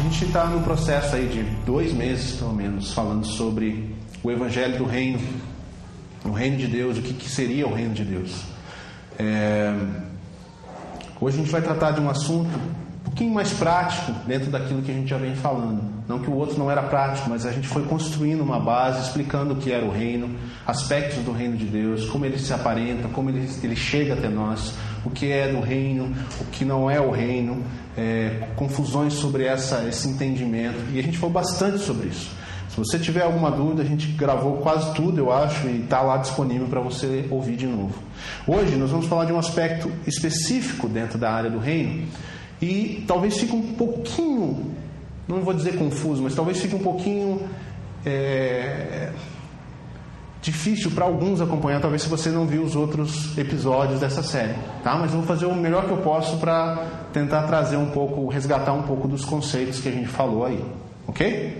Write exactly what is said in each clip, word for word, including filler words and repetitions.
gente está num processo aí de dois meses, pelo menos, falando sobre o Evangelho do Reino, o Reino de Deus, o que, que seria o Reino de Deus. É... Hoje a gente vai tratar de um assunto um pouquinho mais prático dentro daquilo que a gente já vem falando. Não que o outro não era prático, mas a gente foi construindo uma base, explicando o que era o reino, aspectos do reino de Deus, como ele se aparenta, como ele, ele chega até nós, o que é do reino, o que não é o reino, é, confusões sobre essa, esse entendimento. E a gente falou bastante sobre isso. Se você tiver alguma dúvida, a gente gravou quase tudo, eu acho, e está lá disponível para você ouvir de novo. Hoje nós vamos falar de um aspecto específico dentro da área do reino, e talvez fique um pouquinho, não vou dizer confuso, mas talvez fique um pouquinho é, difícil para alguns acompanhar, talvez se você não viu os outros episódios dessa série, tá? Mas eu vou fazer o melhor que eu posso para tentar trazer um pouco, resgatar um pouco dos conceitos que a gente falou aí, ok?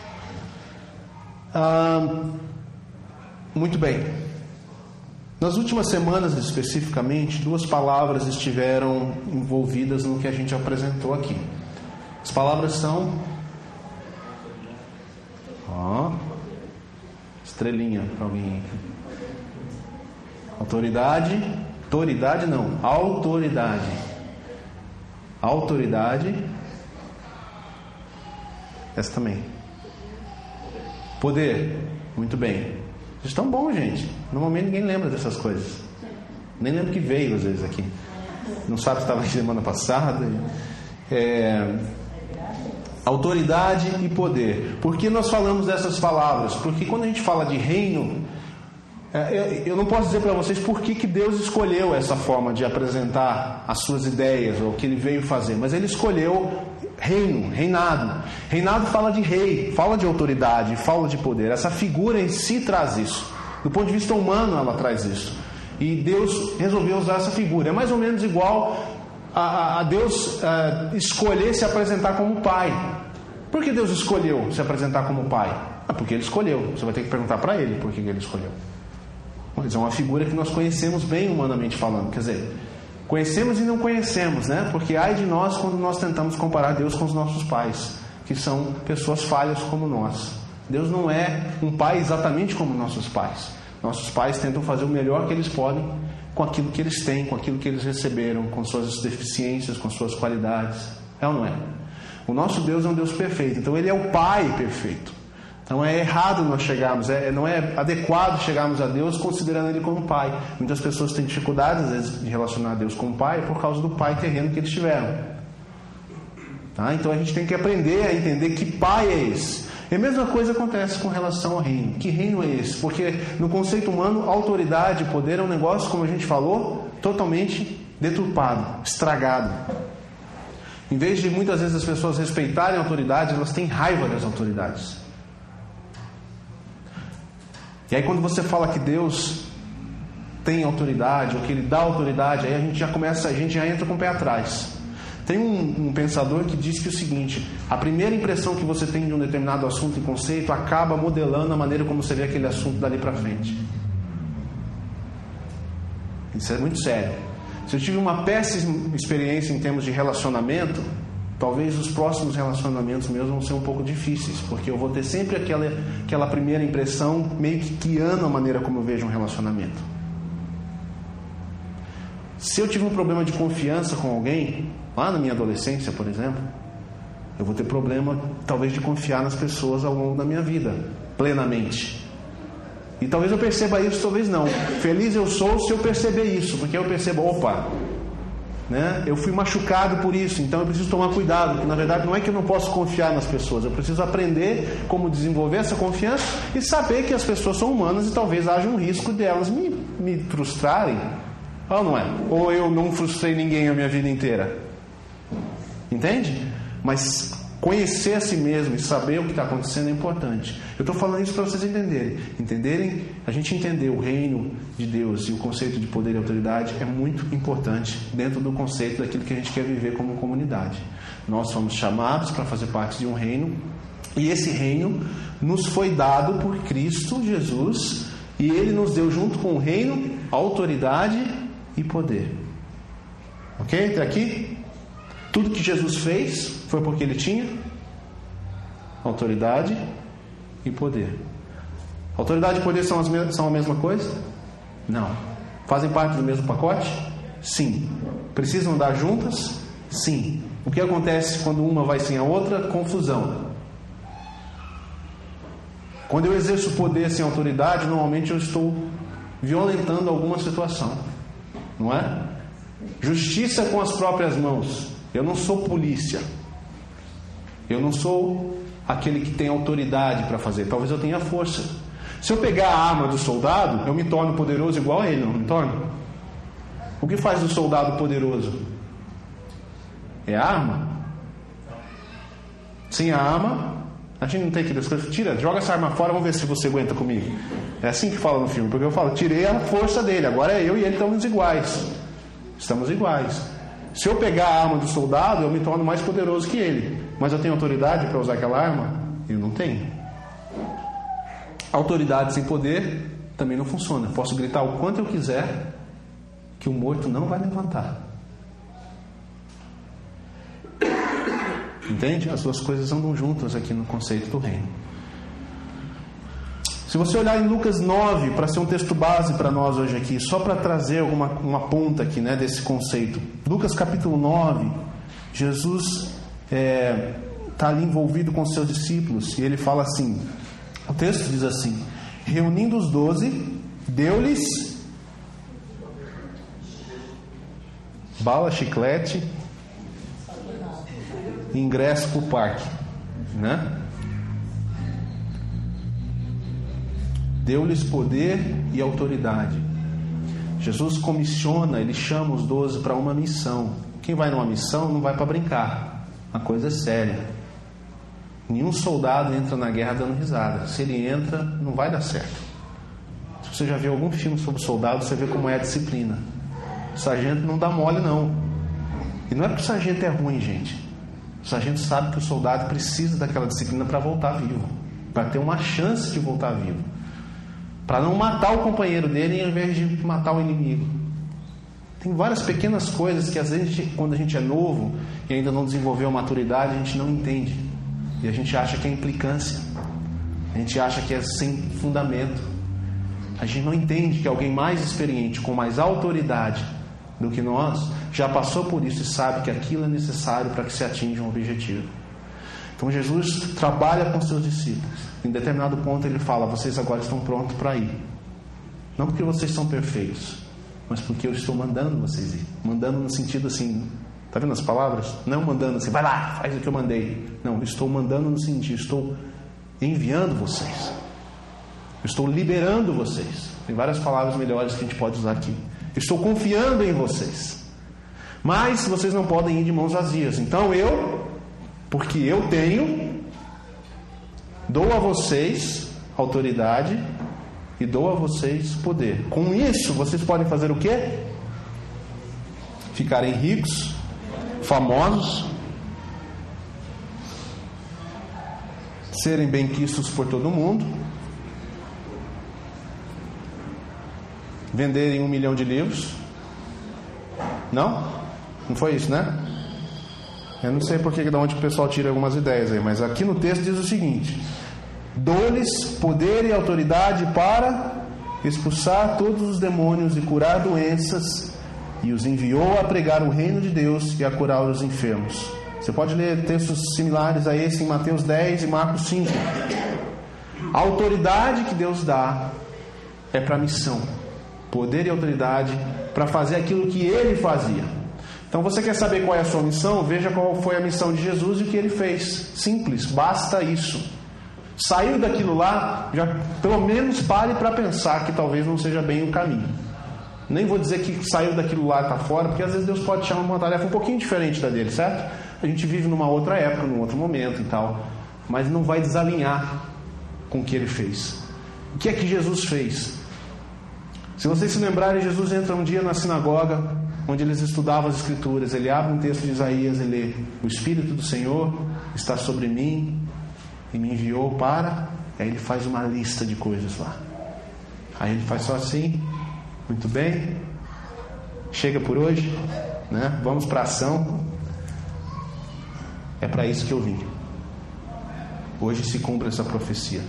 Ah, muito bem. Nas últimas semanas, especificamente, duas palavras estiveram envolvidas no que a gente apresentou aqui. As palavras são... Ó, estrelinha para alguém aqui. Autoridade. Autoridade não. Autoridade. Autoridade. Essa também. Poder. Muito bem. Vocês estão bons, gente. Normalmente ninguém lembra dessas coisas. Nem lembro que veio às vezes aqui. Não sabe se estava aqui semana passada. É... Autoridade e poder. Por que nós falamos dessas palavras? Porque quando a gente fala de reino, é, eu não posso dizer para vocês por que, que Deus escolheu essa forma de apresentar as suas ideias ou o que Ele veio fazer. Mas Ele escolheu reino, reinado. Reinado fala de rei, fala de autoridade, fala de poder. Essa figura em si traz isso. Do ponto de vista humano, ela traz isso. E Deus resolveu usar essa figura. É mais ou menos igual a, a Deus a escolher se apresentar como pai. Por que Deus escolheu se apresentar como pai? Ah, porque Ele escolheu. Você vai ter que perguntar para Ele por que Ele escolheu. Mas é uma figura que nós conhecemos bem humanamente falando. Quer dizer, conhecemos e não conhecemos, né? Porque ai de nós quando nós tentamos comparar Deus com os nossos pais, que são pessoas falhas como nós. Deus não é um pai exatamente como nossos pais. Nossos pais tentam fazer o melhor que eles podem com aquilo que eles têm, com aquilo que eles receberam, com suas deficiências, com suas qualidades. É ou não é? O nosso Deus é um Deus perfeito, então Ele é o Pai perfeito. Então é errado nós chegarmos, é, não é adequado chegarmos a Deus considerando Ele como Pai. Muitas pessoas têm dificuldades às vezes de relacionar a Deus como Pai por causa do Pai terreno que eles tiveram. Tá? Então a gente tem que aprender a entender que Pai é esse. E a mesma coisa acontece com relação ao reino. Que reino é esse? Porque no conceito humano, autoridade e poder é um negócio, como a gente falou, totalmente deturpado, estragado. Em vez de muitas vezes as pessoas respeitarem a autoridade, elas têm raiva das autoridades. E aí quando você fala que Deus tem autoridade, ou que Ele dá autoridade, aí a gente já começa, a gente já entra com o pé atrás. Tem um, um pensador que diz que é o seguinte: a primeira impressão que você tem de um determinado assunto e conceito acaba modelando a maneira como você vê aquele assunto dali para frente. Isso é muito sério. Se eu tive uma péssima experiência em termos de relacionamento, talvez os próximos relacionamentos meus vão ser um pouco difíceis, porque eu vou ter sempre aquela, aquela primeira impressão meio que guiando a maneira como eu vejo um relacionamento. Se eu tive um problema de confiança com alguém, lá na minha adolescência, por exemplo, eu vou ter problema talvez de confiar nas pessoas ao longo da minha vida, plenamente. E talvez eu perceba isso, talvez não. Feliz eu sou se eu perceber isso, porque eu percebo, opa, né? Eu fui machucado por isso, então eu preciso tomar cuidado, porque na verdade não é que eu não posso confiar nas pessoas, eu preciso aprender como desenvolver essa confiança e saber que as pessoas são humanas e talvez haja um risco delas me, me frustrarem, ou não é? Ou eu não frustrei ninguém a minha vida inteira, entende? Mas conhecer a si mesmo e saber o que está acontecendo é importante. Eu estou falando isso para vocês entenderem. Entenderem, a gente entender o reino de Deus e o conceito de poder e autoridade é muito importante dentro do conceito daquilo que a gente quer viver como comunidade. Nós somos chamados para fazer parte de um reino, e esse reino nos foi dado por Cristo Jesus, e Ele nos deu junto com o reino autoridade e poder. Ok? Até aqui? Tudo que Jesus fez foi porque Ele tinha autoridade e poder. Autoridade e poder são, as me- são a mesma coisa? Não. Fazem parte do mesmo pacote? Sim. Precisam andar juntas? Sim. O que acontece quando uma vai sem a outra? Confusão. Quando eu exerço poder sem autoridade, normalmente eu estou violentando alguma situação, não é? Justiça com as próprias mãos. Eu não sou polícia. Eu não sou aquele que tem autoridade para fazer. Talvez eu tenha força. Se eu pegar a arma do soldado, eu me torno poderoso igual a ele, não me torno? O que faz do soldado poderoso? É a arma. Sem a arma, a gente não tem que descrever. Tira, joga essa arma fora, vamos ver se você aguenta comigo. É assim que fala no filme, porque eu falo, tirei a força dele, agora é eu e ele estamos iguais. Estamos iguais. Se eu pegar a arma do soldado, eu me torno mais poderoso que ele. Mas eu tenho autoridade para usar aquela arma? Eu não tenho. Autoridade sem poder também não funciona. Posso gritar o quanto eu quiser, que o morto não vai levantar. Entende? As duas coisas andam juntas aqui no conceito do reino. Se você olhar em Lucas nove, para ser um texto base para nós hoje aqui, só para trazer alguma, uma ponta aqui, né, desse conceito. Lucas capítulo nove, Jesus é, está ali envolvido com seus discípulos e ele fala assim, o texto diz assim: reunindo os doze, deu-lhes bala, chiclete, ingresso para o parque, né? Deu-lhes poder e autoridade. Jesus comissiona, ele chama os doze para uma missão. Quem vai numa missão não vai para brincar. A coisa é séria. Nenhum soldado entra na guerra dando risada. Se ele entra, não vai dar certo. Se você já viu algum filme sobre soldado, você vê como é a disciplina. O sargento não dá mole, não. E não é porque o sargento é ruim, gente. O sargento sabe que o soldado precisa daquela disciplina para voltar vivo, para ter uma chance de voltar vivo, para não matar o companheiro dele em vez de matar o inimigo. Tem várias pequenas coisas que às vezes, quando a gente é novo e ainda não desenvolveu maturidade, a gente não entende. E a gente acha que é implicância. A gente acha que é sem fundamento. A gente não entende que alguém mais experiente, com mais autoridade do que nós, já passou por isso e sabe que aquilo é necessário para que se atinja um objetivo. Então Jesus trabalha com seus discípulos. Em determinado ponto ele fala: vocês agora estão prontos para ir. Não porque vocês são perfeitos, mas porque eu estou mandando vocês ir. Mandando no sentido assim, tá vendo as palavras? Não mandando assim, vai lá, faz o que eu mandei. Não, estou mandando no sentido, estou enviando vocês. Eu estou liberando vocês. Tem várias palavras melhores que a gente pode usar aqui. Estou confiando em vocês. Mas vocês não podem ir de mãos vazias. Então eu, porque eu tenho, dou a vocês autoridade e dou a vocês poder. Com isso, vocês podem fazer o quê? Ficarem ricos, famosos, serem benquistos por todo mundo, venderem um milhão de livros. Não? Não foi isso, né? Eu não sei porque de onde o pessoal tira algumas ideias aí, mas aqui no texto diz o seguinte: dou-lhes poder e autoridade para expulsar todos os demônios e curar doenças, e os enviou a pregar o reino de Deus e a curar os enfermos. Você pode ler textos similares a esse em Mateus dez e Marcos cinco. A autoridade que Deus dá é para a missão. Poder e autoridade para fazer aquilo que Ele fazia. Então você quer saber qual é a sua missão? Veja qual foi a missão de Jesus e o que Ele fez. Simples, basta isso. Saiu daquilo lá, já pelo menos pare para pensar que talvez não seja bem o caminho. Nem vou dizer que saiu daquilo lá e está fora, porque às vezes Deus pode te chamar uma tarefa um pouquinho diferente da dele, certo? A gente vive numa outra época, num outro momento e tal, mas não vai desalinhar com o que Ele fez. O que é que Jesus fez? Se vocês se lembrarem, Jesus entra um dia na sinagoga, onde eles estudavam as Escrituras. Ele abre um texto de Isaías e lê: o Espírito do Senhor está sobre mim e me enviou para... Aí ele faz uma lista de coisas lá. Aí ele faz só assim: muito bem, chega por hoje, né? Vamos para a ação. É para isso que eu vim. Hoje se cumpre essa profecia.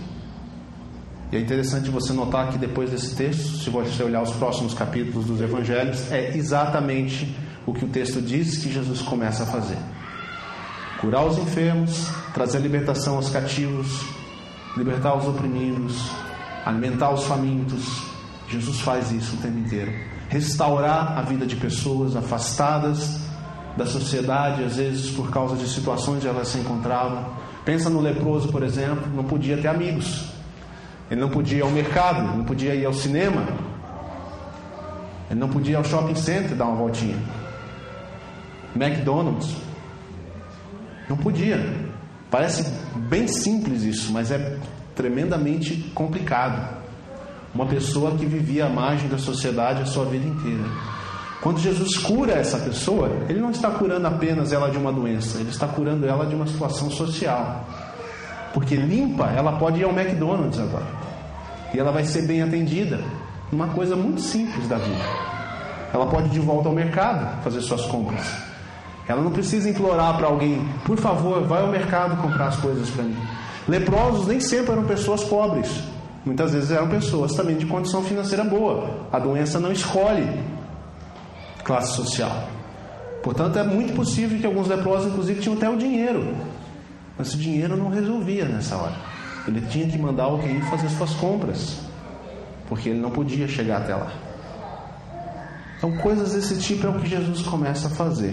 E é interessante você notar que depois desse texto, se você olhar os próximos capítulos dos Evangelhos, é exatamente o que o texto diz que Jesus começa a fazer: curar os enfermos, trazer libertação aos cativos, libertar os oprimidos, alimentar os famintos. Jesus faz isso o tempo inteiro. Restaurar a vida de pessoas afastadas da sociedade, às vezes por causa de situações onde elas se encontravam. Pensa no leproso, por exemplo, não podia ter amigos. Ele não podia ir ao mercado, ele não podia ir ao cinema, ele não podia ir ao shopping center dar uma voltinha, McDonald's, não podia. Parece bem simples isso, mas é tremendamente complicado. Uma pessoa que vivia à margem da sociedade a sua vida inteira. Quando Jesus cura essa pessoa, Ele não está curando apenas ela de uma doença, Ele está curando ela de uma situação social. Porque limpa, ela pode ir ao McDonald's agora. E ela vai ser bem atendida. Uma coisa muito simples da vida. Ela pode ir de volta ao mercado fazer suas compras. Ela não precisa implorar para alguém: por favor, vai ao mercado comprar as coisas para mim. Leprosos nem sempre eram pessoas pobres. Muitas vezes eram pessoas também de condição financeira boa. A doença não escolhe classe social. Portanto, é muito possível que alguns leprosos, inclusive, tinham até o dinheiro. Mas o dinheiro não resolvia nessa hora. Ele tinha que mandar alguém fazer suas compras, porque ele não podia chegar até lá. Então, coisas desse tipo é o que Jesus começa a fazer.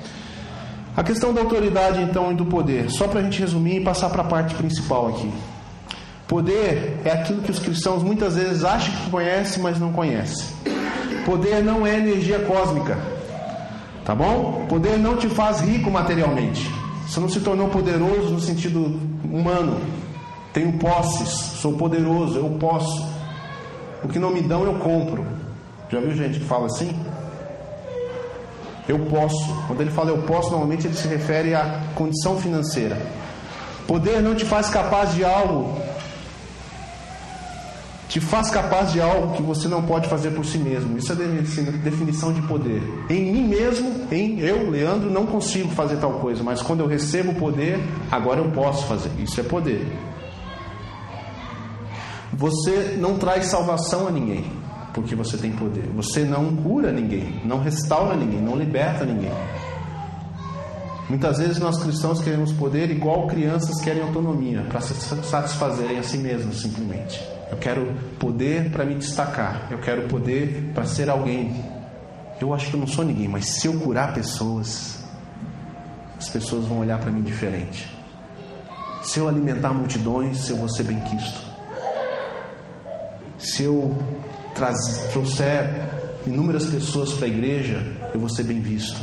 A questão da autoridade, então, e do poder, só para a gente resumir e passar para a parte principal aqui. Poder é aquilo que os cristãos muitas vezes acham que conhecem, mas não conhecem. Poder não é energia cósmica, tá bom? Poder não te faz rico materialmente. Você não se tornou poderoso no sentido humano. Tenho posses, sou poderoso, eu posso. O que não me dão, eu compro. Já viu gente que fala assim? Eu posso. Quando ele fala eu posso, normalmente ele se refere à condição financeira. Poder não te faz capaz de algo. Te faz capaz de algo que você não pode fazer por si mesmo. Isso é a definição de poder. Em mim mesmo, em eu, Leandro, não consigo fazer tal coisa, mas quando eu recebo o poder, agora eu posso fazer. Isso é poder. Você não traz salvação a ninguém porque você tem poder. Você não cura ninguém, não restaura ninguém, não liberta ninguém. Muitas vezes nós cristãos queremos poder igual crianças querem autonomia, para se satisfazerem a si mesmos simplesmente. Eu quero poder para me destacar, eu quero poder para ser alguém. Eu acho que eu não sou ninguém, mas se eu curar pessoas, as pessoas vão olhar para mim diferente. Se eu alimentar multidões, eu vou ser bem quisto. Se eu trazer, trouxer inúmeras pessoas para a igreja, eu vou ser bem visto.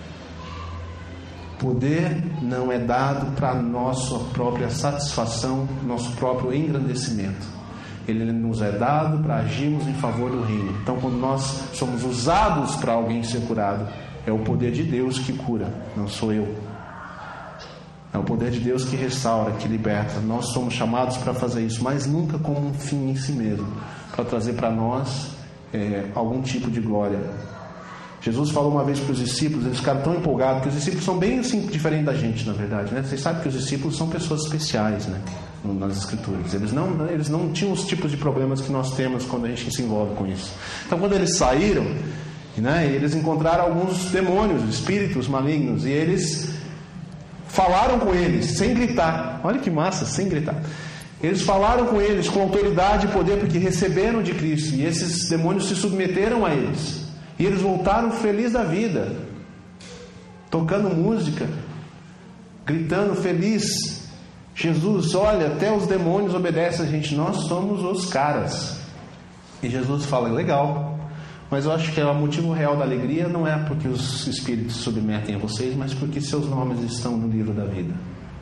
Poder não é dado para nossa própria satisfação, nosso próprio engrandecimento. Ele nos é dado para agirmos em favor do reino. Então, quando nós somos usados para alguém ser curado, é o poder de Deus que cura, não sou eu. É o poder de Deus que restaura, que liberta. Nós somos chamados para fazer isso, mas nunca como um fim em si mesmo, para trazer para nós é, algum tipo de glória. Jesus falou uma vez para os discípulos, eles ficaram tão empolgados, porque os discípulos são bem assim, diferentes da gente, na verdade, né? Vocês sabem que os discípulos são pessoas especiais, né? Nas escrituras. Eles não, eles não tinham os tipos de problemas que nós temos quando a gente se envolve com isso. Então, quando eles saíram, né, eles encontraram alguns demônios, espíritos malignos, e eles falaram com eles, sem gritar. Olha que massa, sem gritar. Eles falaram com eles com autoridade e poder, porque receberam de Cristo, e esses demônios se submeteram a eles. E eles voltaram felizes da vida, tocando música, gritando feliz. Jesus, olha, até os demônios obedecem a gente, nós somos os caras. E Jesus fala, legal, mas eu acho que o motivo real da alegria não é porque os espíritos se submetem a vocês, mas porque seus nomes estão no livro da vida.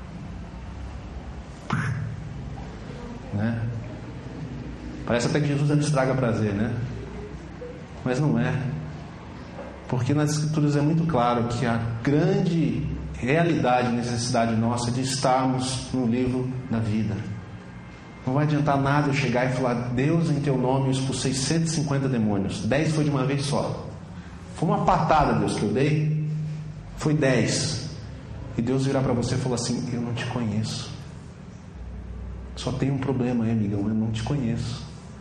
Né? Parece até que Jesus não estraga prazer, né? Mas não é. Porque nas escrituras é muito claro que a grande realidade e necessidade nossa é de estarmos no livro da vida. Não vai adiantar nada eu chegar e falar, Deus, em teu nome eu expulsei cento e cinquenta demônios, dez foi de uma vez só. Foi uma patada, Deus, que eu dei. Foi dez. E Deus virar para você e falar assim, eu não te conheço. Só tem um problema aí, amigão, eu não te conheço.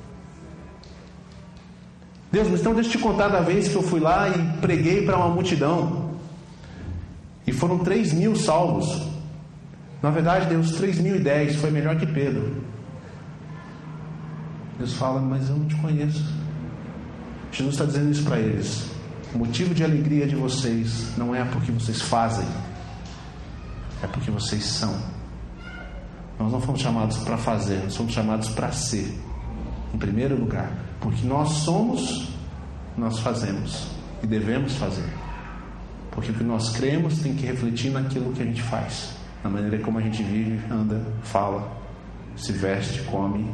Deus, mas então deixa eu te contar da vez que eu fui lá e preguei para uma multidão. E foram três mil salvos. Na verdade, Deus, três mil e dez foi melhor que Pedro. Deus fala, mas eu não te conheço. Jesus está dizendo isso para eles. O motivo de alegria de vocês não é porque vocês fazem, é porque vocês são. Nós não fomos chamados para fazer, nós fomos chamados para ser. Em primeiro lugar, porque nós somos, nós fazemos e devemos fazer. Porque o que nós cremos tem que refletir naquilo que a gente faz, na maneira como a gente vive, anda, fala, se veste, come.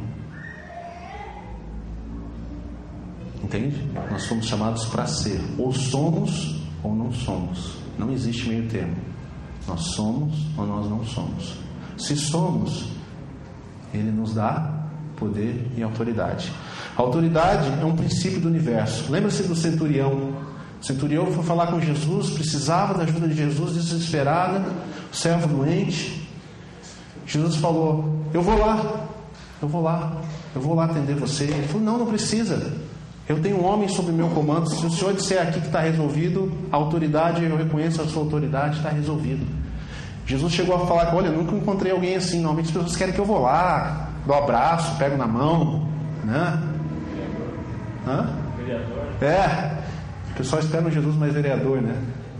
Entende? Nós fomos chamados para ser. Ou somos ou não somos. Não existe meio termo. Nós somos ou nós não somos. Se somos, Ele nos dá poder e autoridade. A autoridade é um princípio do universo. Lembra-se do centurião. O centurião foi falar com Jesus, precisava da ajuda de Jesus, desesperada, o servo doente. Jesus falou, eu vou lá, eu vou lá, eu vou lá atender você. Ele falou, não, não precisa. Eu tenho um homem sob meu comando. Se o senhor disser aqui que está resolvido, a autoridade, eu reconheço a sua autoridade, está resolvido. Jesus chegou a falar, olha, eu nunca encontrei alguém assim. Normalmente as pessoas querem que eu vou lá, dou um abraço, pego na mão, né? Hã? Vereador. É, o pessoal espera no Jesus mais vereador, né?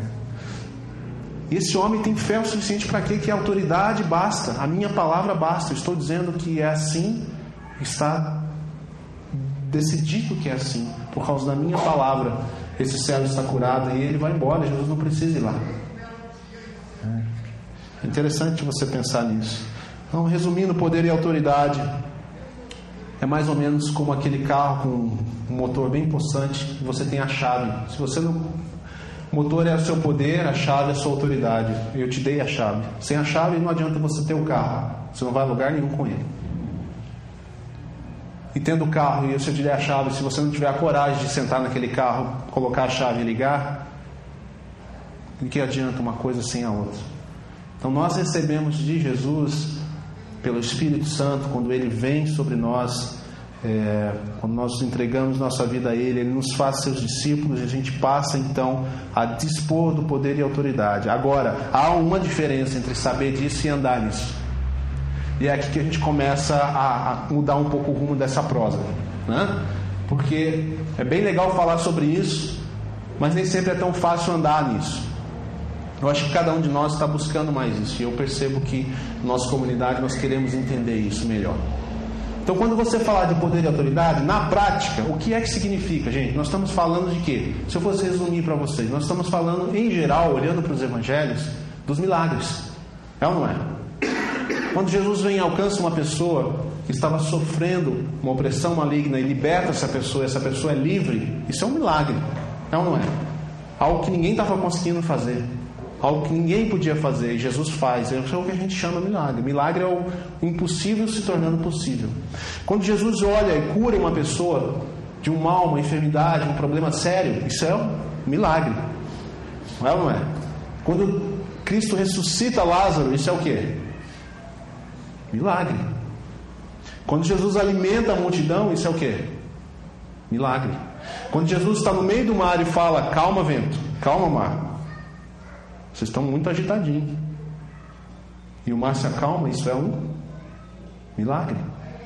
Esse homem tem fé o suficiente para quê? Que a autoridade basta, a minha palavra basta. Eu estou dizendo que é assim, está decidido que é assim, por causa da minha palavra. Esse servo está curado e ele vai embora, Jesus não precisa ir lá. É interessante você pensar nisso. Então, resumindo, poder e autoridade é mais ou menos como aquele carro com um motor bem possante, e você tem a chave. Se você não... O motor é o seu poder, a chave é a sua autoridade. Eu te dei a chave. Sem a chave não adianta você ter o carro. Você não vai a lugar nenhum com ele. E tendo o carro e eu te der a chave, se você não tiver a coragem de sentar naquele carro, colocar a chave e ligar, de que adianta uma coisa sem a outra? Então nós recebemos de Jesus, pelo Espírito Santo, quando Ele vem sobre nós, é, quando nós entregamos nossa vida a Ele, Ele nos faz seus discípulos e a gente passa então a dispor do poder e autoridade. Agora, há uma diferença entre saber disso e andar nisso. E é aqui que a gente começa a, a mudar um pouco o rumo dessa prosa, né? Porque é bem legal falar sobre isso, mas nem sempre é tão fácil andar nisso. Eu acho que cada um de nós está buscando mais isso, e eu percebo que na nossa comunidade nós queremos entender isso melhor. Então, quando você falar de poder e autoridade, na prática, o que é que significa, gente? Nós estamos falando de quê? Se eu fosse resumir para vocês, nós estamos falando, em geral, olhando para os evangelhos, dos milagres. É ou não é? Quando Jesus vem e alcança uma pessoa que estava sofrendo uma opressão maligna e liberta essa pessoa, essa pessoa é livre, isso é um milagre, é ou não é? Algo que ninguém estava conseguindo fazer, algo que ninguém podia fazer, e Jesus faz. Isso é o que a gente chama de milagre. Milagre é o impossível se tornando possível. Quando Jesus olha e cura uma pessoa de um mal, uma enfermidade, um problema sério, isso é um milagre, não é ou não é? Quando Cristo ressuscita Lázaro, isso é o quê? Milagre. Quando Jesus alimenta a multidão, isso é o quê? Milagre. Quando Jesus está no meio do mar e fala, calma vento, calma mar, vocês estão muito agitadinhos, e o mar se acalma, isso é um milagre.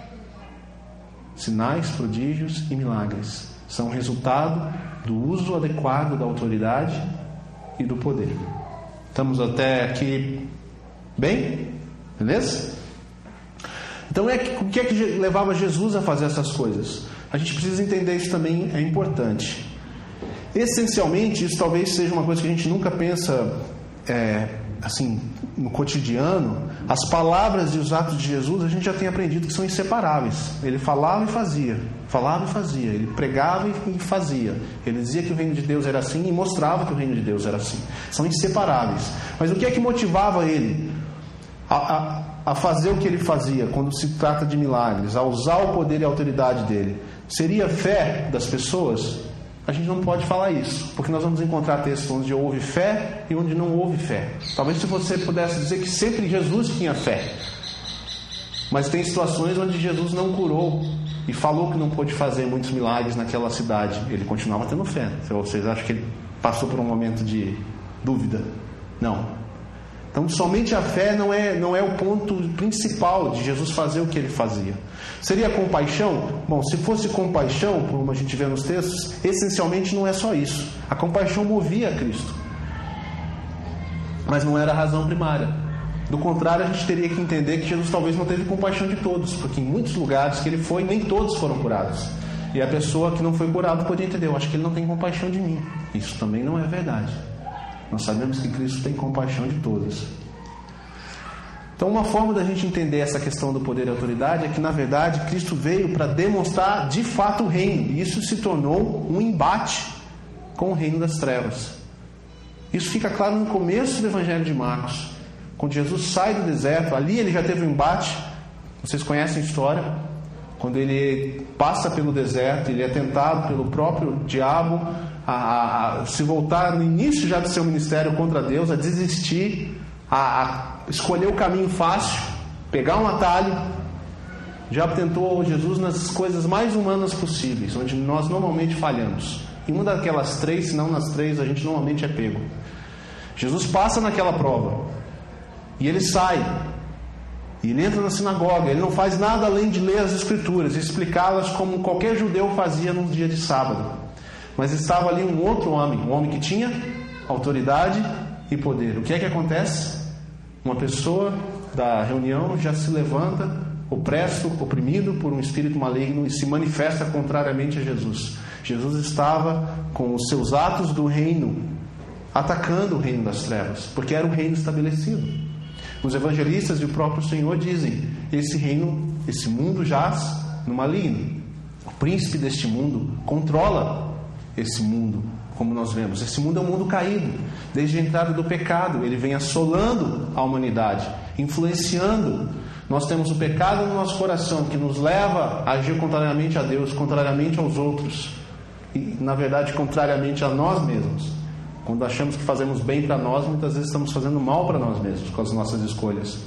Sinais, prodígios e milagres são resultado do uso adequado da autoridade e do poder. Estamos até aqui bem? Beleza? Então, é que, o que é que levava Jesus a fazer essas coisas? A gente precisa entender isso também, é importante. Essencialmente, isso talvez seja uma coisa que a gente nunca pensa, é, assim, no cotidiano. As palavras e os atos de Jesus, a gente já tem aprendido que são inseparáveis. Ele falava e fazia, falava e fazia. Ele pregava e fazia. Ele dizia que o reino de Deus era assim e mostrava que o reino de Deus era assim. São inseparáveis. Mas o que é que motivava ele a... a a fazer o que ele fazia quando se trata de milagres, a usar o poder e a autoridade dele? Seria fé das pessoas? A gente não pode falar isso, porque nós vamos encontrar textos onde houve fé e onde não houve fé. Talvez se você pudesse dizer que sempre Jesus tinha fé, Mas tem situações onde Jesus não curou e falou que não pôde fazer muitos milagres naquela cidade. Ele continuava tendo fé. Vocês acham que ele passou por um momento de dúvida? Não. Então, somente a fé não é, não é o ponto principal de Jesus fazer o que ele fazia. Seria compaixão? Bom, se fosse compaixão, como a gente vê nos textos, essencialmente não é só isso. A compaixão movia a Cristo, mas não era a razão primária. Do contrário, a gente teria que entender que Jesus talvez não teve compaixão de todos, porque em muitos lugares que ele foi, nem todos foram curados. E a pessoa que não foi curada podia entender: eu acho que ele não tem compaixão de mim. Isso também não é verdade. Nós sabemos que Cristo tem compaixão de todos. Então, uma forma da gente entender essa questão do poder e autoridade é que, na verdade, Cristo veio para demonstrar de fato o reino. E isso se tornou um embate com o reino das trevas. Isso fica claro no começo do Evangelho de Marcos. Quando Jesus sai do deserto, ali ele já teve um embate. Vocês conhecem a história? Quando ele passa pelo deserto, ele é tentado pelo próprio diabo a, a, a se voltar no início já do seu ministério contra Deus, a desistir, a, a escolher o caminho fácil, pegar um atalho. O diabo tentou Jesus nas coisas mais humanas possíveis, onde nós normalmente falhamos. Em uma daquelas três, se não nas três, a gente normalmente é pego. Jesus passa naquela prova e ele sai. E ele entra na sinagoga. Ele não faz nada além de ler as escrituras e explicá-las como qualquer judeu fazia num dia de sábado. Mas estava ali um outro homem, um homem que tinha autoridade e poder. O que é que acontece? Uma pessoa da reunião já se levanta, opresso, oprimido por um espírito maligno, e se manifesta contrariamente a Jesus. Jesus estava com os seus atos do reino atacando o reino das trevas, porque era o reino estabelecido. Os evangelistas e o próprio Senhor dizem: esse reino, esse mundo jaz no maligno. O príncipe deste mundo controla esse mundo, como nós vemos. Esse mundo é um mundo caído. Desde a entrada do pecado, ele vem assolando a humanidade, influenciando. Nós temos o pecado no nosso coração, que nos leva a agir contrariamente a Deus, contrariamente aos outros, e na verdade contrariamente a nós mesmos. Quando achamos que fazemos bem para nós, muitas vezes estamos fazendo mal para nós mesmos com as nossas escolhas.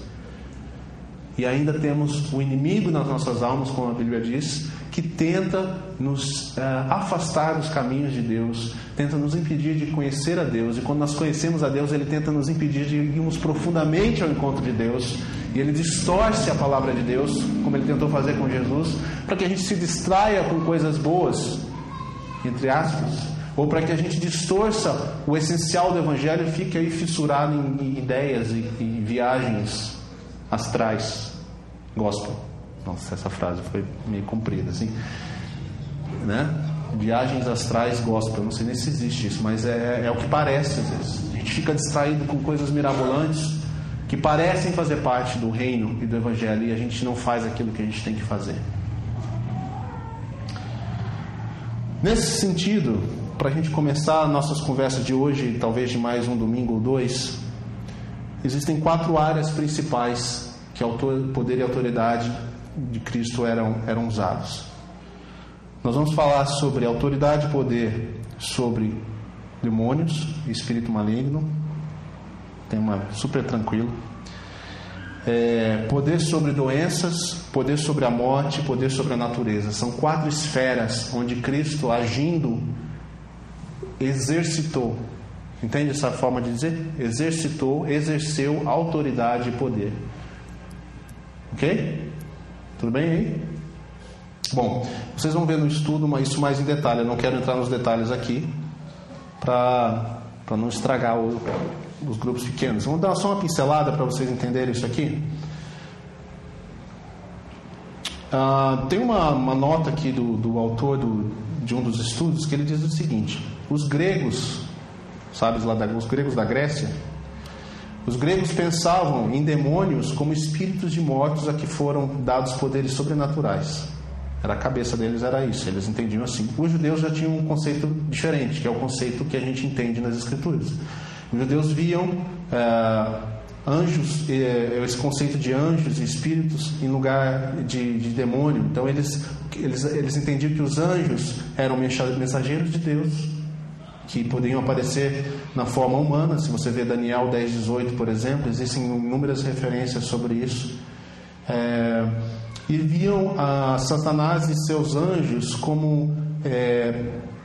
E ainda temos o inimigo nas nossas almas, como a Bíblia diz, que tenta nos uh, afastar dos caminhos de Deus, tenta nos impedir de conhecer a Deus. E quando nós conhecemos a Deus, ele tenta nos impedir de irmos profundamente ao encontro de Deus. E ele distorce a palavra de Deus, como ele tentou fazer com Jesus, para que a gente se distraia com coisas boas, entre aspas, ou para que a gente distorça o essencial do Evangelho e fique aí fissurado em, em ideias e, e viagens astrais. Gospel. Nossa, essa frase foi meio comprida, assim, né? Viagens astrais gospel. Não sei nem se existe isso, mas é, é o que parece às vezes. A gente fica distraído com coisas mirabolantes que parecem fazer parte do reino e do Evangelho, e a gente não faz aquilo que a gente tem que fazer. Nesse sentido, para a gente começar nossas conversas de hoje, talvez de mais um domingo ou dois, existem quatro áreas principais que o poder e a autoridade de Cristo eram, eram usados. Nós vamos falar sobre autoridade e poder sobre demônios e espírito maligno. Tema super tranquilo. É, poder sobre doenças, poder sobre a morte, poder sobre a natureza. São quatro esferas onde Cristo, agindo, exercitou. Entende essa forma de dizer? Exercitou, exerceu autoridade e poder. Ok? Tudo bem aí? Bom, vocês vão ver no estudo isso mais em detalhe. Eu não quero entrar nos detalhes aqui para para não estragar o, os grupos pequenos. Vamos dar só uma pincelada para vocês entenderem isso aqui. Ah, tem uma, uma nota aqui do, do autor do, de um dos estudos, que ele diz o seguinte: os gregos, sabe, lá da, os gregos da Grécia, os gregos pensavam em demônios como espíritos de mortos a que foram dados poderes sobrenaturais. Era a cabeça deles, era isso, eles entendiam assim. Os judeus já tinham um conceito diferente, que é o conceito que a gente entende nas Escrituras. Os judeus viam é, anjos, é, esse conceito de anjos e espíritos em lugar de, de demônio. Então eles, eles, eles entendiam que os anjos eram mensageiros de Deus, que poderiam aparecer na forma humana. Se você vê Daniel dez, dezoito, por exemplo, existem inúmeras referências sobre isso. é, e viam a Satanás e seus anjos como, é,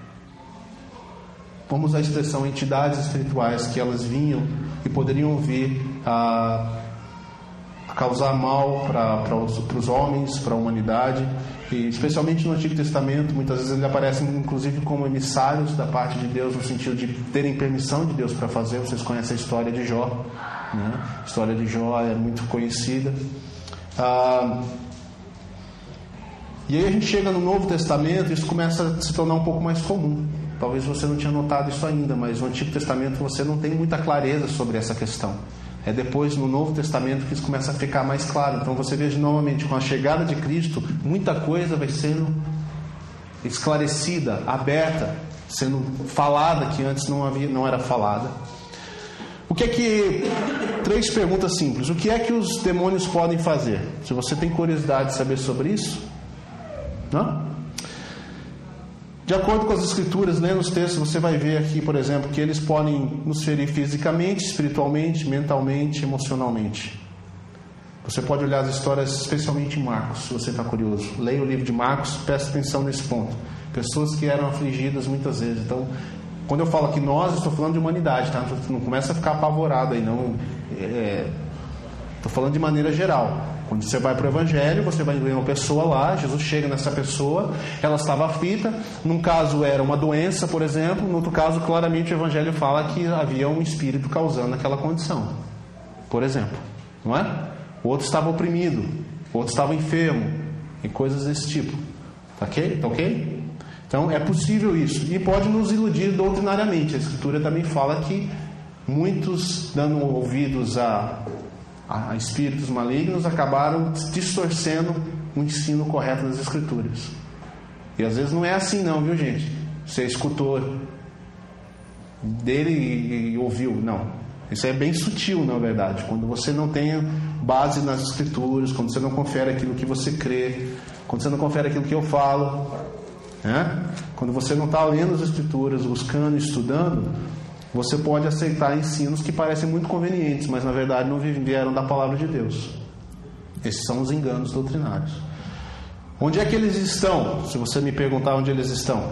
vamos usar a expressão, entidades espirituais que elas vinham e poderiam vir a, a causar mal para os homens, para a humanidade. E especialmente no Antigo Testamento, muitas vezes eles aparecem inclusive como emissários da parte de Deus, no sentido de terem permissão de Deus para fazer. Vocês conhecem a história de Jó, né? A história de Jó é muito conhecida. Ah, e aí a gente chega no Novo Testamento e isso começa a se tornar um pouco mais comum. Talvez você não tinha notado isso ainda, mas no Antigo Testamento você não tem muita clareza sobre essa questão. É depois no Novo Testamento que isso começa a ficar mais claro. Então você veja novamente, com a chegada de Cristo, muita coisa vai sendo esclarecida, aberta, sendo falada que antes não havia, não era falada. O que é que... Três perguntas simples. O que é que os demônios podem fazer? Se você tem curiosidade de saber sobre isso, não? De acordo com as Escrituras, lendo os textos, você vai ver aqui, por exemplo, que eles podem nos ferir fisicamente, espiritualmente, mentalmente, emocionalmente. Você pode olhar as histórias, especialmente em Marcos, se você está curioso. Leia o livro de Marcos, preste atenção nesse ponto. Pessoas que eram afligidas muitas vezes. Então, quando eu falo aqui nós, estou falando de humanidade, tá? Não começa a ficar apavorado aí, não. É... Estou falando de maneira geral. Quando você vai para o Evangelho, você vai ver uma pessoa lá, Jesus chega nessa pessoa, ela estava aflita, num caso era uma doença, por exemplo, no outro caso, claramente o Evangelho fala que havia um espírito causando aquela condição, por exemplo, não é? O outro estava oprimido, o outro estava enfermo, e coisas desse tipo, tá ok? Tá ok? Então é possível isso, e pode nos iludir doutrinariamente. A Escritura também fala que muitos, dando ouvidos a... a espíritos malignos, acabaram distorcendo o ensino correto das Escrituras. E às vezes não é assim não, viu gente? Você escutou dele e, e ouviu, não. Isso é bem sutil, na verdade. Quando você não tem base nas Escrituras, quando você não confere aquilo que você crê, quando você não confere aquilo que eu falo, né? Quando você não está lendo as Escrituras, buscando, estudando, você pode aceitar ensinos que parecem muito convenientes, mas na verdade não vieram da palavra de Deus. Esses são os enganos doutrinários. Onde é que eles estão? Se você me perguntar onde eles estão,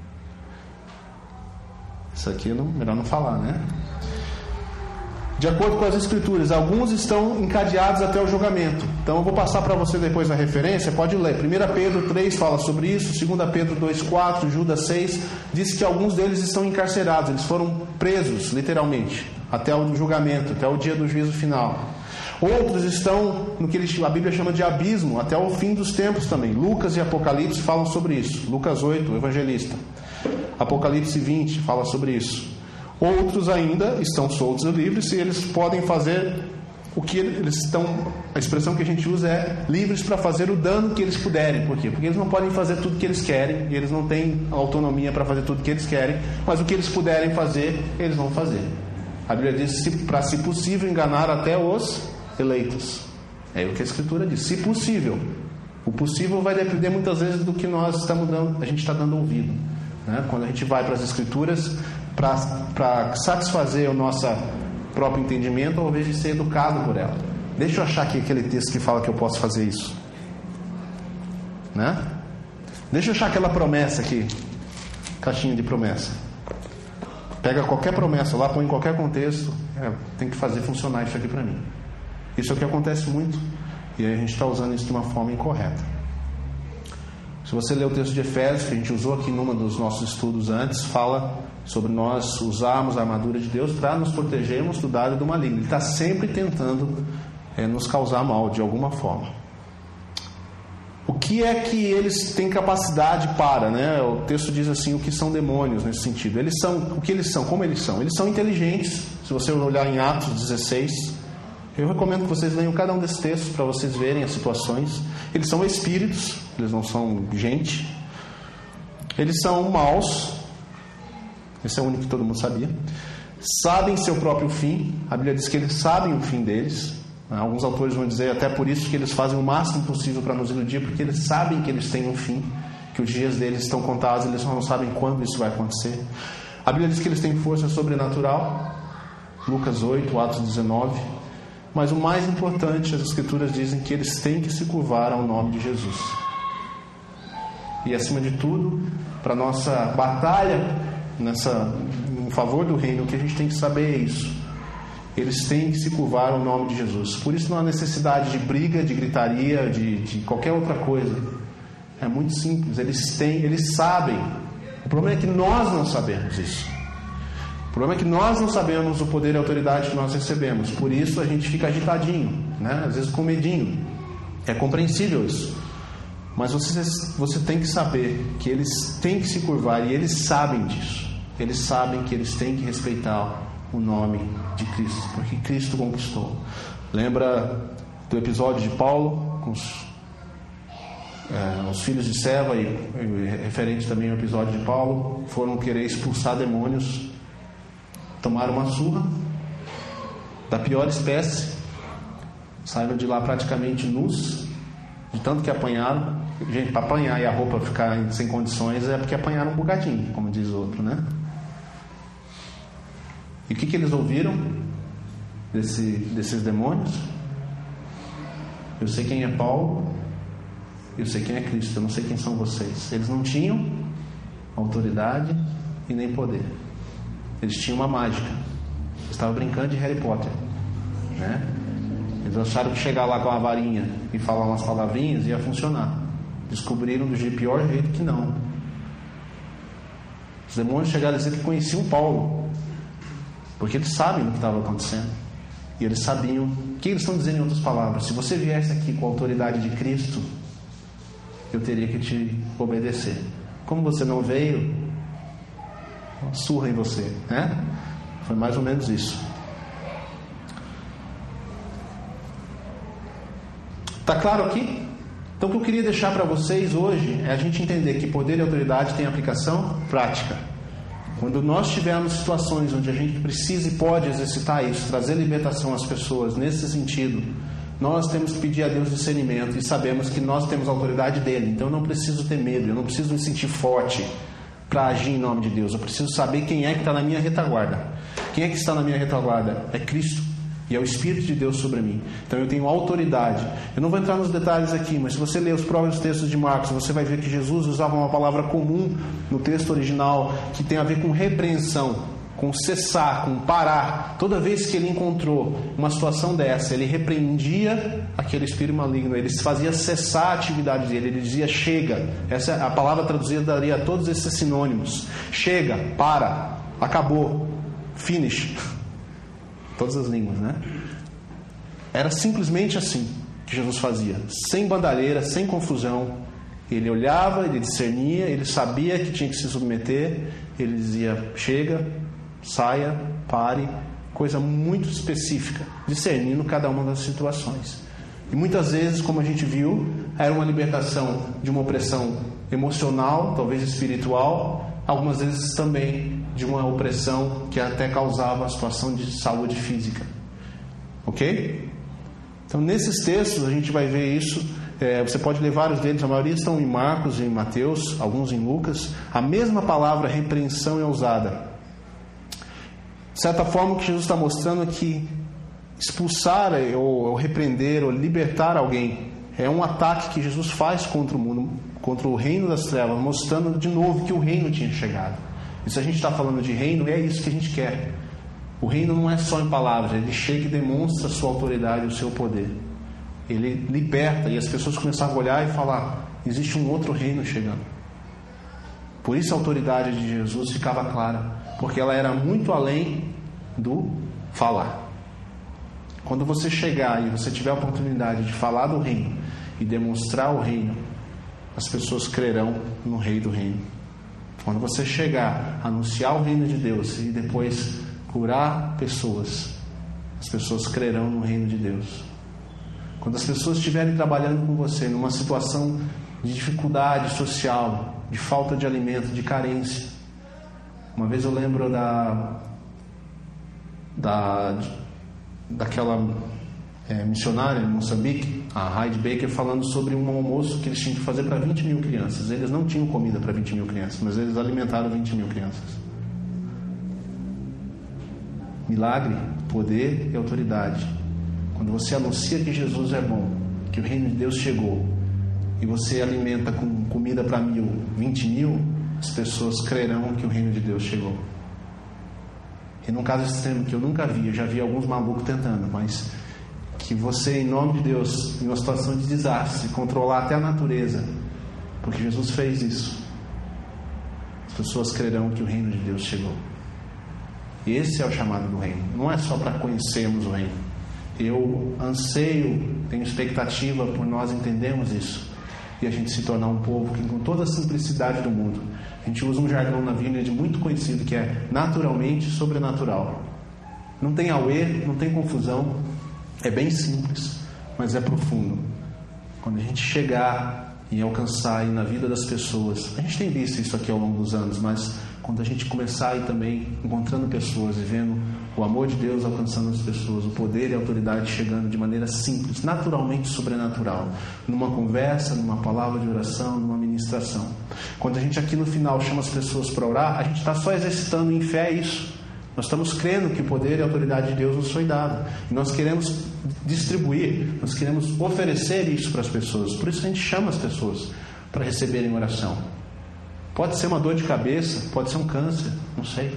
isso aqui não, melhor não falar, né? De acordo com as Escrituras, alguns estão encadeados até o julgamento. Então eu vou passar para você depois na referência, pode ler. primeira Pedro três fala sobre isso, segunda Pedro dois, quatro, Judas seis, diz que alguns deles estão encarcerados, eles foram presos, literalmente, até o julgamento, até o dia do juízo final. Outros estão no que a Bíblia chama de abismo, até o fim dos tempos também. Lucas e Apocalipse falam sobre isso. Lucas oito, o evangelista. Apocalipse vinte fala sobre isso. Outros ainda estão soltos e livres, e eles podem fazer o que eles estão... A expressão que a gente usa é livres para fazer o dano que eles puderem. Por quê? Porque eles não podem fazer tudo que eles querem, e eles não têm autonomia para fazer tudo que eles querem, mas o que eles puderem fazer, eles vão fazer. A Bíblia diz, para, se possível, enganar até os eleitos. É o que a Escritura diz, se possível. O possível vai depender muitas vezes do que nós estamos dando, a gente está dando ouvido, né? Quando a gente vai para as Escrituras para satisfazer o nosso próprio entendimento, ao invés de ser educado por ela. Deixa eu achar aqui aquele texto que fala que eu posso fazer isso, né? Deixa eu achar aquela promessa aqui, caixinha de promessa. Pega qualquer promessa lá, põe em qualquer contexto, é, tem que fazer funcionar isso aqui para mim. Isso é o que acontece muito, e a gente está usando isso de uma forma incorreta. Se você ler o texto de Efésios, que a gente usou aqui numa dos nossos estudos antes, fala sobre nós usarmos a armadura de Deus para nos protegermos do dardo do maligno. Ele está sempre tentando é, nos causar mal de alguma forma. O que é que eles têm capacidade para, né? O texto diz assim, o que são demônios nesse sentido. Eles são, o que eles são, como eles são? Eles são inteligentes. Se você olhar em Atos dezesseis, eu recomendo que vocês leiam cada um desses textos para vocês verem as situações. Eles são espíritos, eles não são gente. Eles são maus. Esse é o único que todo mundo sabia. Sabem seu próprio fim. A Bíblia diz que eles sabem o fim deles. Alguns autores vão dizer até por isso que eles fazem o máximo possível para nos iludir, porque eles sabem que eles têm um fim, que os dias deles estão contados, eles só não sabem quando isso vai acontecer. A Bíblia diz que eles têm força sobrenatural. Lucas oito, Atos dezenove. Mas o mais importante, as Escrituras dizem que eles têm que se curvar ao nome de Jesus. E acima de tudo, para a nossa batalha nessa, em favor do reino, o que a gente tem que saber é isso. Eles têm que se curvar ao nome de Jesus. Por isso não há necessidade de briga, de gritaria, de, de qualquer outra coisa. É muito simples, eles têm, eles sabem. O problema é que nós não sabemos isso. O problema é que nós não sabemos o poder e a autoridade que nós recebemos. Por isso a gente fica agitadinho, né? Às vezes com medinho. É compreensível isso. Mas você, você tem que saber que eles têm que se curvar, e eles sabem disso. Eles sabem que eles têm que respeitar o nome de Cristo, porque Cristo conquistou. Lembra do episódio de Paulo com os, é, os filhos de Seva, e, e referente também ao episódio de Paulo, foram querer expulsar demônios, tomaram uma surra da pior espécie, saíram de lá praticamente nus, de tanto que apanharam. Gente, para apanhar e a roupa ficar sem condições é porque apanharam um bocadinho, como diz o outro, né? E o que, que eles ouviram desse, desses demônios? Eu sei quem é Paulo, eu sei quem é Cristo, eu não sei quem são vocês. Eles não tinham autoridade e nem poder. Eles tinham uma mágica. Eles estavam brincando de Harry Potter, né? Eles acharam que chegar lá com a varinha e falar umas palavrinhas ia funcionar. Descobriram do pior jeito que não. Os demônios chegaram a dizer que conheciam Paulo, porque eles sabem o que estava acontecendo. E eles sabiam. O que eles estão dizendo em outras palavras? Se você viesse aqui com a autoridade de Cristo, eu teria que te obedecer. Como você não veio, uma surra em você, né? Foi mais ou menos isso. Está claro aqui? Então o que eu queria deixar para vocês hoje é a gente entender que poder e autoridade têm aplicação prática. Quando nós tivermos situações onde a gente precisa e pode exercitar isso, trazer libertação às pessoas nesse sentido, nós temos que pedir a Deus discernimento, e sabemos que nós temos a autoridade dele. Então eu não preciso ter medo, eu não preciso me sentir forte para agir em nome de Deus. Eu preciso saber quem é que está na minha retaguarda. Quem é que está na minha retaguarda? É Cristo. E é o Espírito de Deus sobre mim. Então eu tenho autoridade. Eu não vou entrar nos detalhes aqui, mas se você ler os próprios textos de Marcos, você vai ver que Jesus usava uma palavra comum no texto original, que tem a ver com repreensão, com cessar, com parar. Toda vez que ele encontrou uma situação dessa, ele repreendia aquele espírito maligno, ele fazia cessar a atividade dele, ele dizia chega. Essa é a palavra traduzida, daria todos esses sinônimos. Chega, para, acabou, finish. Todas as línguas, né? Era simplesmente assim que Jesus fazia, sem bandalheira, sem confusão. Ele olhava, ele discernia, ele sabia que tinha que se submeter, ele dizia chega, saia, pare, coisa muito específica, discernindo cada uma das situações. E muitas vezes, como a gente viu, era uma libertação de uma opressão emocional, talvez espiritual, algumas vezes também de uma opressão que até causava a situação de saúde física. Ok? Então nesses textos a gente vai ver isso. É, você pode ler vários deles, a maioria estão em Marcos e em Mateus, alguns em Lucas. A mesma palavra repreensão é usada. De certa forma, o que Jesus está mostrando é que expulsar ou, ou repreender ou libertar alguém é um ataque que Jesus faz contra o mundo, contra o reino das trevas, mostrando de novo que o reino tinha chegado. E se a gente está falando de reino, é isso que a gente quer. O reino não é só em palavras, ele chega e demonstra a sua autoridade, o seu poder. Ele liberta, e as pessoas começavam a olhar e falar: existe um outro reino chegando. Por isso a autoridade de Jesus ficava clara, porque ela era muito além do falar. Quando você chegar e você tiver a oportunidade de falar do reino e demonstrar o reino, as pessoas crerão no Rei do Reino. Quando você chegar a anunciar o reino de Deus e depois curar pessoas, as pessoas crerão no reino de Deus. Quando as pessoas estiverem trabalhando com você numa situação de dificuldade social, de falta de alimento, de carência. Uma vez eu lembro da da daquela é, missionária em Moçambique, a Heidi Baker, falando sobre um almoço que eles tinham que fazer para vinte mil crianças. Eles não tinham comida para vinte mil crianças, mas eles alimentaram vinte mil crianças. Milagre, poder e autoridade. Quando você anuncia que Jesus é bom, que o reino de Deus chegou, e você alimenta com comida para mil, vinte mil, as pessoas crerão que o reino de Deus chegou. E num caso extremo que eu nunca vi, eu já vi alguns malucos tentando, mas que você, em nome de Deus, em uma situação de desastre, controlar até a natureza, porque Jesus fez isso, as pessoas crerão que o reino de Deus chegou. E esse é o chamado do reino. Não é só para conhecermos o reino. Eu anseio, tenho expectativa por nós entendermos isso e a gente se tornar um povo que, com toda a simplicidade do mundo, a gente usa um jargão na Bíblia de muito conhecido, que é naturalmente sobrenatural. Não tem auê, não tem confusão, é bem simples, mas é profundo. Quando a gente chegar e alcançar aí na vida das pessoas, a gente tem visto isso aqui ao longo dos anos, mas quando a gente começar aí também encontrando pessoas e vendo o amor de Deus alcançando as pessoas, o poder e a autoridade chegando de maneira simples, naturalmente sobrenatural, numa conversa, numa palavra de oração, numa ministração. Quando a gente aqui no final chama as pessoas para orar, a gente está só exercitando em fé isso. Nós estamos crendo que o poder e a autoridade de Deus nos foi dado. E nós queremos distribuir, nós queremos oferecer isso para as pessoas. Por isso a gente chama as pessoas para receberem oração. Pode ser uma dor de cabeça, pode ser um câncer, não sei.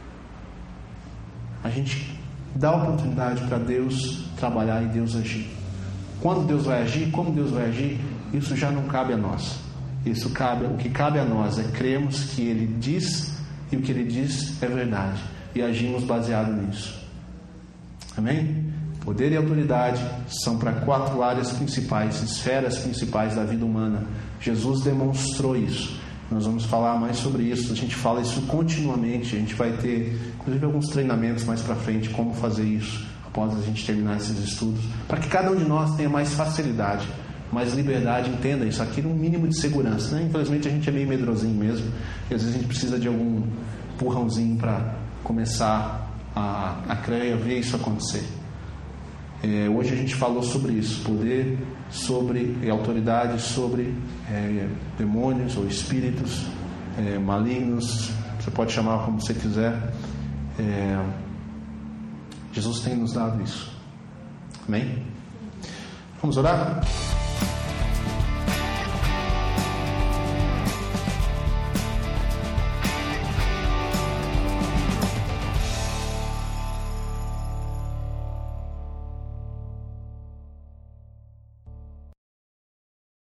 A gente dá oportunidade para Deus trabalhar e Deus agir. Quando Deus vai agir, como Deus vai agir, isso já não cabe a nós. Isso cabe, o que cabe a nós é crermos que Ele diz e o que Ele diz é verdade. E agimos baseado nisso. Amém? Poder e autoridade são para quatro áreas principais, esferas principais da vida humana. Jesus demonstrou isso. Nós vamos falar mais sobre isso. A gente fala isso continuamente. A gente vai ter, inclusive, alguns treinamentos mais para frente, como fazer isso após a gente terminar esses estudos, para que cada um de nós tenha mais facilidade, mais liberdade. Entenda isso aqui num mínimo de segurança, né? Infelizmente a gente é meio medrosinho mesmo, e às vezes a gente precisa de algum empurrãozinho para começar a, a crer, a ver isso acontecer. É, hoje a gente falou sobre isso, poder sobre e autoridade sobre é, demônios ou espíritos é, malignos, você pode chamar como você quiser. É, Jesus tem nos dado isso. Amém? Vamos orar?